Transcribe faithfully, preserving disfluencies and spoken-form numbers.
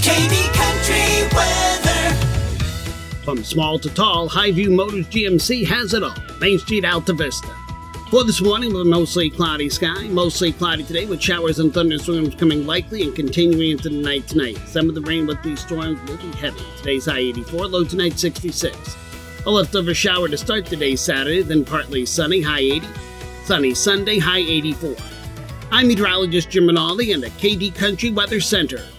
K D Country Weather. From small to tall, Highview Motors G M C has it all. Main Street, Alta Vista. For this morning, with a mostly cloudy sky, mostly cloudy today with showers and thunderstorms coming likely and continuing into the night tonight. Some of the rain with these storms will be heavy. Today's high eighty-four, low tonight sixty-six. A leftover shower to start today Saturday, then partly sunny, high eighty. Sunny Sunday, high eighty-four. I'm meteorologist Jim Rinaldi in the K D Country Weather Center.